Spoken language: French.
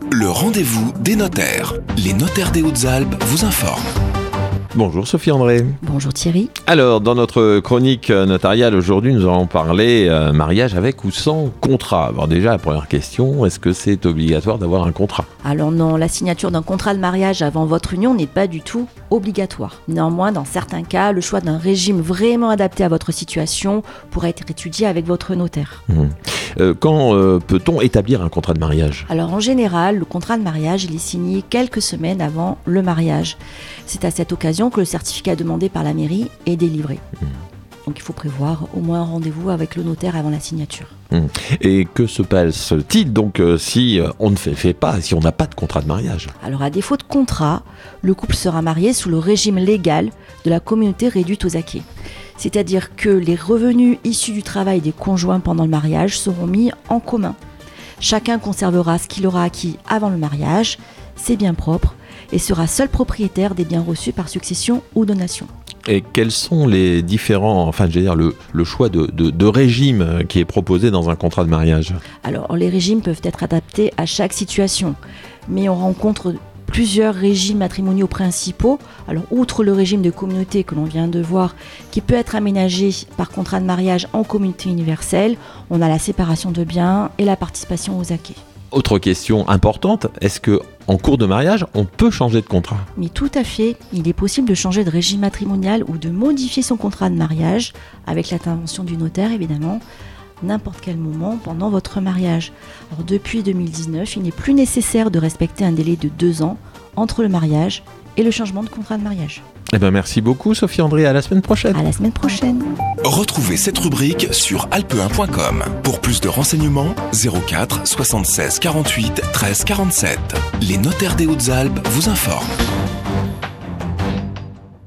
Le rendez-vous des notaires. Les notaires des Hautes-Alpes vous informent. Bonjour Sophie André. Bonjour Thierry. Alors, dans notre chronique notariale aujourd'hui, nous allons parler mariage avec ou sans contrat. Alors déjà, la première question, est-ce que c'est obligatoire d'avoir un contrat ? Alors non, la signature d'un contrat de mariage avant votre union n'est pas du tout obligatoire. Néanmoins, dans certains cas, le choix d'un régime vraiment adapté à votre situation pourrait être étudié avec votre notaire. Quand peut-on établir un contrat de mariage ? Alors en général, le contrat de mariage il est signé quelques semaines avant le mariage. C'est à cette occasion que le certificat demandé par la mairie est délivré. Donc il faut prévoir au moins un rendez-vous avec le notaire avant la signature. Et que se passe-t-il donc si on ne fait pas, si on n'a pas de contrat de mariage ? Alors à défaut de contrat, le couple sera marié sous le régime légal de la communauté réduite aux acquis. C'est-à-dire que les revenus issus du travail des conjoints pendant le mariage seront mis en commun. Chacun conservera ce qu'il aura acquis avant le mariage, ses biens propres, et sera seul propriétaire des biens reçus par succession ou donation. Et quels sont les différents, le choix de régime qui est proposé dans un contrat de mariage ? Alors les régimes peuvent être adaptés à chaque situation, mais on rencontre plusieurs régimes matrimoniaux principaux. Alors outre le régime de communauté que l'on vient de voir, qui peut être aménagé par contrat de mariage en communauté universelle, on a la séparation de biens et la participation aux acquis. Autre question importante, est-ce qu'en cours de mariage, on peut changer de contrat ? Mais tout à fait, il est possible de changer de régime matrimonial ou de modifier son contrat de mariage, avec l'intervention du notaire évidemment, n'importe quel moment pendant votre mariage. Alors depuis 2019, il n'est plus nécessaire de respecter un délai de 2 ans entre le mariage et le changement de contrat de mariage. Merci beaucoup Sophie André, à la semaine prochaine. À la semaine prochaine. Retrouvez cette rubrique sur alpe1.com. Pour plus de renseignements, 04 76 48 13 47. Les notaires des Hautes-Alpes vous informent.